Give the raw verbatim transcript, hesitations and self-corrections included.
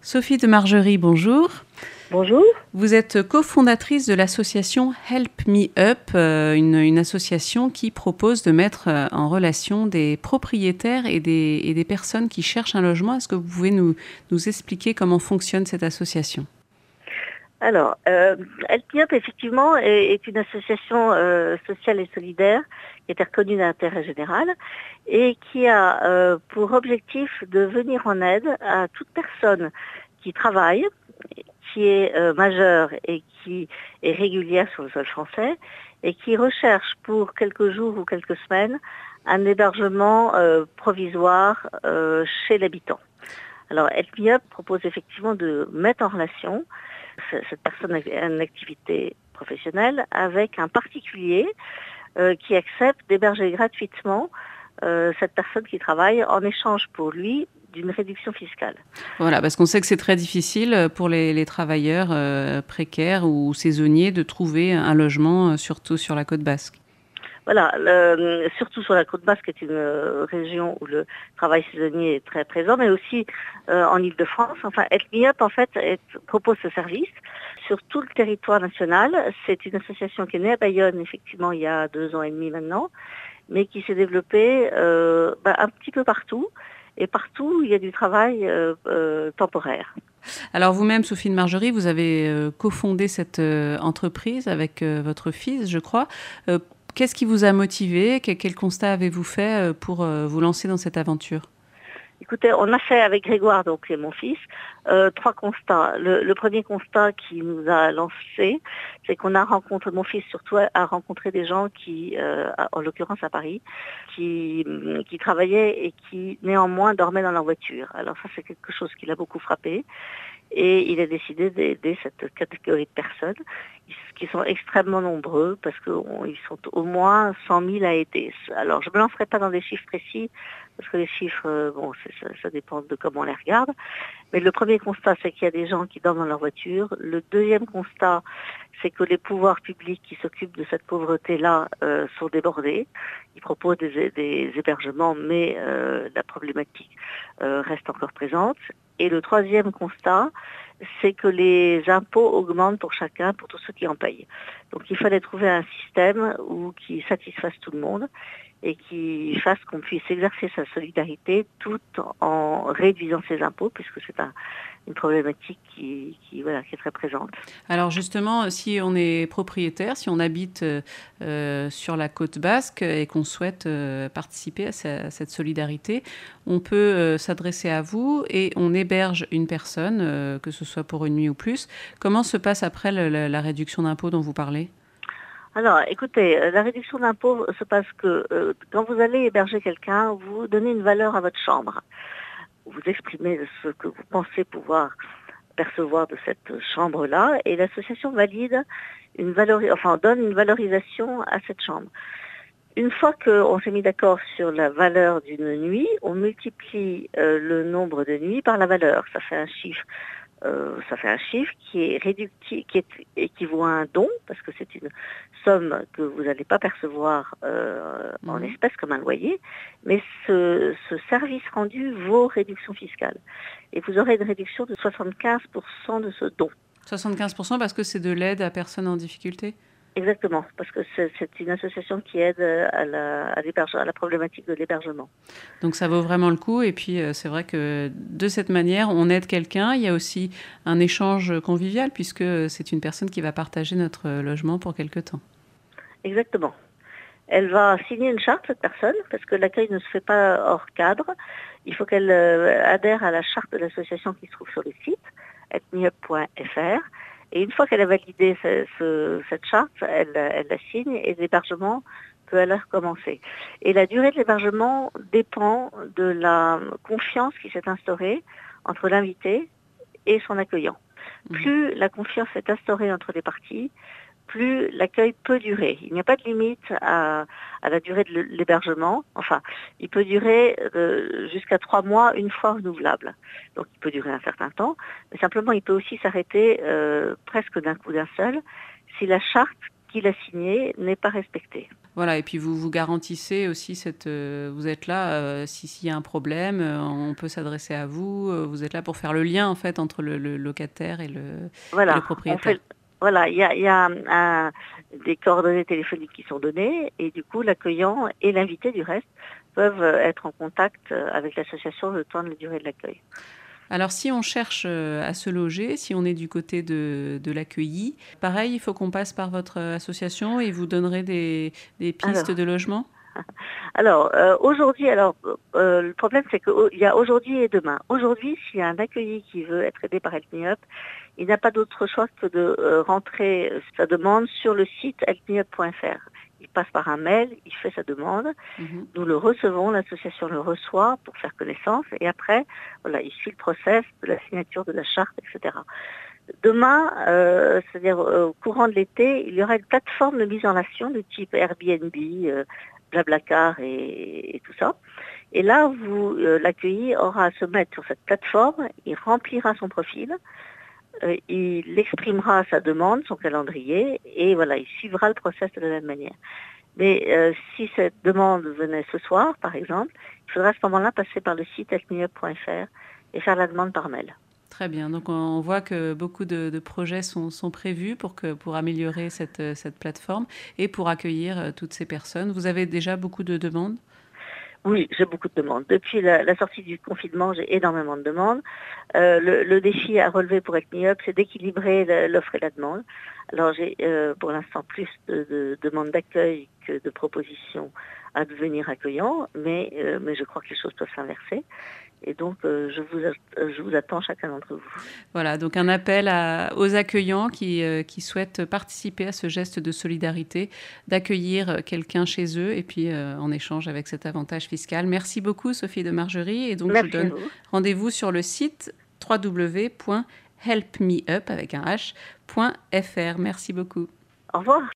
Sophie de Margerie, bonjour. Bonjour. Vous êtes cofondatrice de l'association Help Me Up, euh, une, une association qui propose de mettre euh, en relation des propriétaires et des, et des personnes qui cherchent un logement. Est-ce que vous pouvez nous, nous expliquer comment fonctionne cette association ? Alors, euh, Help Me Up, effectivement, est, est une association euh, sociale et solidaire qui est reconnue d'intérêt général et qui a euh, pour objectif de venir en aide à toute personne qui travaille, qui est euh, majeure et qui est régulière sur le sol français et qui recherche pour quelques jours ou quelques semaines un hébergement euh, provisoire euh, chez l'habitant. Alors, Help Me Up propose effectivement de mettre en relation cette personne a une activité professionnelle avec un particulier euh, qui accepte d'héberger gratuitement euh, cette personne qui travaille en échange pour lui d'une réduction fiscale. Voilà, parce qu'on sait que c'est très difficile pour les, les travailleurs euh, précaires ou saisonniers de trouver un logement, surtout sur la côte basque. Voilà, le, surtout sur la côte basque, qui est une euh, région où le travail saisonnier est très présent, mais aussi euh, en Île-de-France. Enfin, Help Me Up, en fait, est, propose ce service sur tout le territoire national. C'est une association qui est née à Bayonne, effectivement, il y a deux ans et demi maintenant, mais qui s'est développée euh, bah, un petit peu partout. Et partout, il y a du travail euh, euh, temporaire. Alors vous-même, Sophie de Margerie, vous avez euh, cofondé cette euh, entreprise avec euh, votre fils, je crois. Euh, Qu'est-ce qui vous a motivé ? Quel, quel constat avez-vous fait pour euh, vous lancer dans cette aventure ? Écoutez, on a fait avec Grégoire, donc et mon fils, euh, trois constats. Le, le premier constat qui nous a lancé, c'est qu'on a rencontré, mon fils surtout a rencontré des gens qui, euh, en l'occurrence à Paris, qui, qui travaillaient et qui néanmoins dormaient dans leur voiture. Alors ça, c'est quelque chose qui l'a beaucoup frappé. Et il a décidé d'aider cette catégorie de personnes qui sont extrêmement nombreux parce qu'ils sont au moins cent mille à aider. Alors, je ne me lancerai pas dans des chiffres précis parce que les chiffres, bon, ça, ça dépend de comment on les regarde. Mais le premier constat, c'est qu'il y a des gens qui dorment dans leur voiture. Le deuxième constat, c'est que les pouvoirs publics qui s'occupent de cette pauvreté-là euh, sont débordés. Ils proposent des, des hébergements, mais euh, la problématique euh, reste encore présente. Et le troisième constat, c'est que les impôts augmentent pour chacun, pour tous ceux qui en payent. Donc il fallait trouver un système où, qui satisfasse tout le monde et qui fasse qu'on puisse exercer sa solidarité tout en réduisant ses impôts, puisque c'est un, une problématique qui, qui, voilà, qui est très présente. Alors justement, si on est propriétaire, si on habite euh, sur la côte basque et qu'on souhaite euh, participer à, sa, à cette solidarité, on peut euh, s'adresser à vous et on héberge une personne, euh, que ce soit pour une nuit ou plus. Comment se passe après le, la, la réduction d'impôt dont vous parlez ? Alors, écoutez, la réduction d'impôt se passe que euh, quand vous allez héberger quelqu'un, vous donnez une valeur à votre chambre. Vous exprimez ce que vous pensez pouvoir percevoir de cette chambre-là et l'association valide une valori- enfin donne une valorisation à cette chambre. Une fois qu'on s'est mis d'accord sur la valeur d'une nuit, on multiplie euh, le nombre de nuits par la valeur. Ça fait un chiffre. Euh, ça fait un chiffre qui est réductible, qui est équivaut à un don, parce que c'est une somme que vous n'allez pas percevoir euh, mmh. en espèces comme un loyer, mais ce, ce service rendu vaut réduction fiscale. Et vous aurez une réduction de soixante-quinze pour cent de ce don. soixante-quinze pour cent parce que c'est de l'aide à personnes en difficulté ? Exactement, parce que c'est, c'est une association qui aide à la, à, à la problématique de l'hébergement. Donc ça vaut vraiment le coup et puis euh, c'est vrai que de cette manière, on aide quelqu'un. Il y a aussi un échange convivial puisque c'est une personne qui va partager notre logement pour quelque temps. Exactement. Elle va signer une charte, cette personne, parce que l'accueil ne se fait pas hors cadre. Il faut qu'elle euh, adhère à la charte de l'association qui se trouve sur le site, help me up point f r. Et une fois qu'elle a validé ce, ce, cette charte, elle, elle la signe et l'hébergement peut alors commencer. Et la durée de l'hébergement dépend de la confiance qui s'est instaurée entre l'invité et son accueillant. Mmh. Plus la confiance est instaurée entre les parties, plus l'accueil peut durer. Il n'y a pas de limite à, à la durée de l'hébergement. Enfin, il peut durer euh, jusqu'à trois mois, une fois renouvelable. Donc, il peut durer un certain temps, mais simplement, il peut aussi s'arrêter euh, presque d'un coup d'un seul si la charte qu'il a signée n'est pas respectée. Voilà, et puis vous vous garantissez aussi cette, euh, vous êtes là, euh, si s'il y a un problème, euh, on peut s'adresser à vous. euh, Vous êtes là pour faire le lien en fait entre le, le locataire et le, et le Voilà, on propriétaire. fait, voilà, il y a, il y a un- des coordonnées téléphoniques qui sont données et du coup l'accueillant et l'invité du reste peuvent euh, être en contact euh, avec l'association le temps de la durée de l'accueil. Alors si on cherche euh, à se loger, si on est du côté de, de l'accueilli, pareil, il faut qu'on passe par votre association et vous donnerez des, des pistes Alors, de logement. alors euh, aujourd'hui, alors euh, le problème c'est qu'il y a aujourd'hui et demain. Aujourd'hui, s'il y a un accueilli qui veut être aidé par Help Me Up, il n'a pas d'autre choix que de euh, rentrer sa demande sur le site help me up point f r. Il passe par un mail, il fait sa demande, Mhm. nous le recevons, l'association le reçoit pour faire connaissance et après, voilà, il suit le process de la signature de la charte, et cetera. Demain, euh, c'est-à-dire euh, au courant de l'été, il y aura une plateforme de mise en relation de type Airbnb, euh, Blablacar et, et tout ça. Et là, vous, euh, l'accueilli aura à se mettre sur cette plateforme, il remplira son profil, euh, il exprimera sa demande, son calendrier, et voilà, il suivra le process de la même manière. Mais euh, si cette demande venait ce soir, par exemple, il faudra à ce moment-là passer par le site help me up point f r et faire la demande par mail. Très bien. Donc on voit que beaucoup de, de projets sont, sont prévus pour, que, pour améliorer cette, cette plateforme et pour accueillir euh, toutes ces personnes. Vous avez déjà beaucoup de demandes? Oui, j'ai beaucoup de demandes. Depuis la, la sortie du confinement, j'ai énormément de demandes. Euh, le, le défi à relever pour Help Me Up, c'est d'équilibrer le- l'offre et la demande. Alors j'ai euh, pour l'instant plus de, de demandes d'accueil que de propositions à devenir accueillant, mais, euh, mais je crois que les choses peuvent s'inverser. Et donc, euh, je, vous, a- je vous attends chacun d'entre vous. Voilà, donc un appel à- aux accueillants qui, euh, qui souhaitent participer à ce geste de solidarité, d'accueillir euh, quelqu'un chez eux et puis euh, en échange avec cet avantage fiscal. Merci beaucoup Sophie de Margerie et donc je vous Merci à donne vous. rendez-vous sur le site w w w point help me up avec un h point f r. Merci beaucoup. Au revoir.